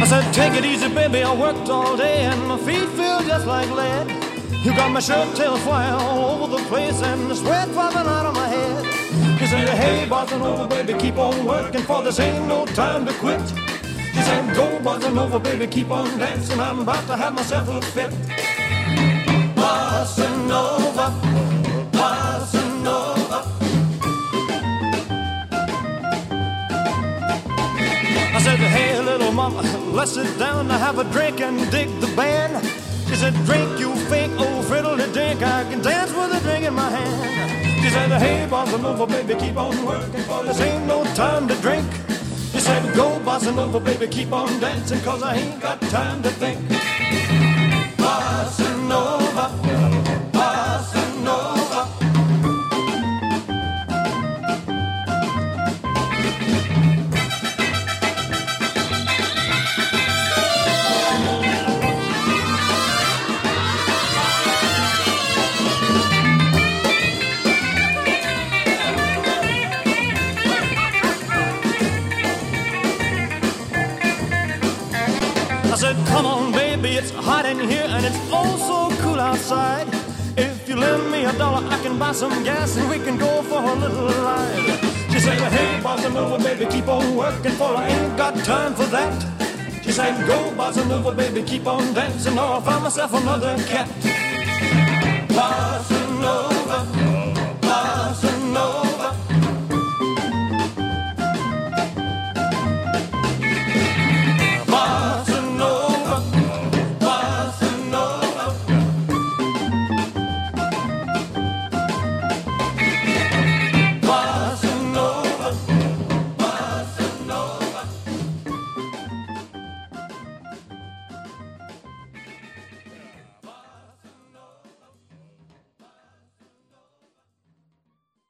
said, take it easy, baby, I worked all day and my feet feel just like lead. You got my shirt tails flying all over the place and the sweat falling out of my head. She said, hey, bossa nova, baby, keep on working, for this ain't no time to quit. She said, go, bossa nova, baby, keep on dancing, I'm about to have myself a fit. Bossa nova, bossa nova. I said, hey, little mama, let's sit down to have a drink and dig the band. She said, drink, you fake old fiddle-de-dink, I can dance with a drink in my hand. She said, hey, bossa nova, baby, keep on working, for this ain't no time to drink. She said, go, bossa nova, baby, keep on dancing, cause I ain't got time to think. Bossa nova, bossa nova. I said, come on, baby, it's hot in here and it's oh so cool outside. If you lend me $1, I can buy some gas and we can go for a little ride. She said, hey, bossa nova, baby, keep on working, for I ain't got time for that. She said, go, bossa nova, baby, keep on dancing, or I'll find myself another cat. Bossa nova.